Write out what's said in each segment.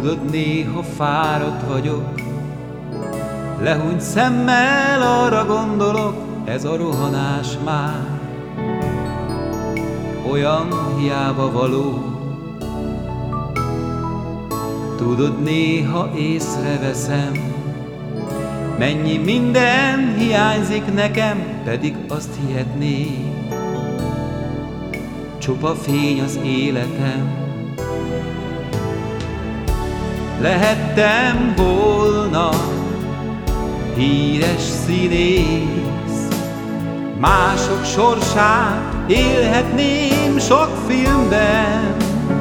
Tudod, néha fáradt vagyok, lehúnyt szemmel arra gondolok, ez a rohanás már olyan hiába való. Tudod, néha észreveszem, mennyi minden hiányzik nekem, pedig azt hihetnék, csupa fény az életem. Lehettem volna híres színész, mások sorsát élhetném sok filmben.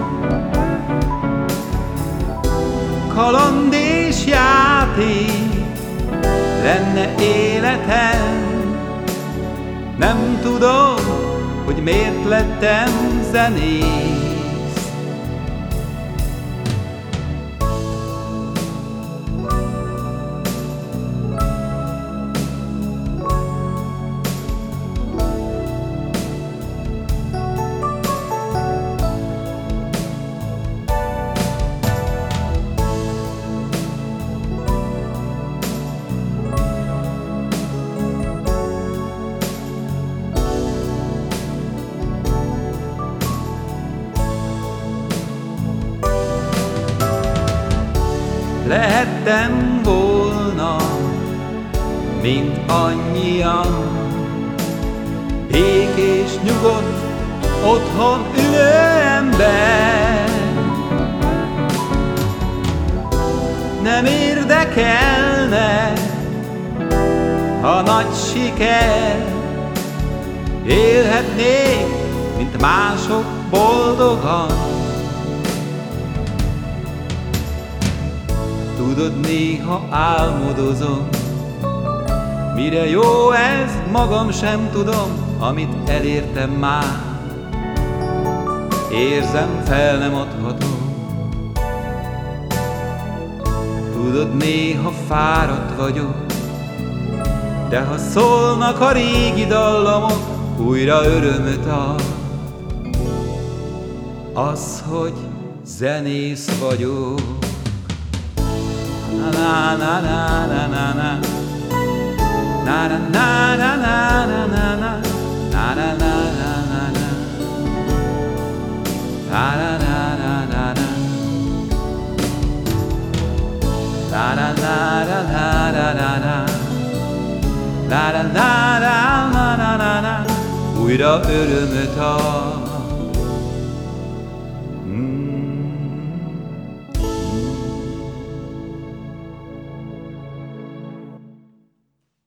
Kaland és játék lenne életem, nem tudom, hogy miért lettem zenész. Lehettem volna, mint annyian, békés, nyugodt, otthon ülő ember. Nem érdekelne, ha nagy siker, élhetnék, mint mások boldogan. Tudod, néha álmodozom, mire jó ez, magam sem tudom, amit elértem már. Érzem, fel nem adhatom. Tudod, néha fáradt vagyok, de ha szólnak a régi dallamok, újra örömöt ad az, hogy zenész vagyok. Na na na na na na na na na na na na na na na na na na na újra örömöt ad.